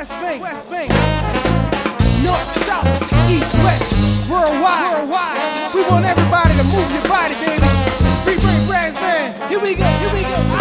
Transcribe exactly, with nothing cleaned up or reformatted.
West Bank, West Bank, North, South, East, West, worldwide, worldwide. We want everybody to move your body, baby. Free break brands, man. Here we go, here we go.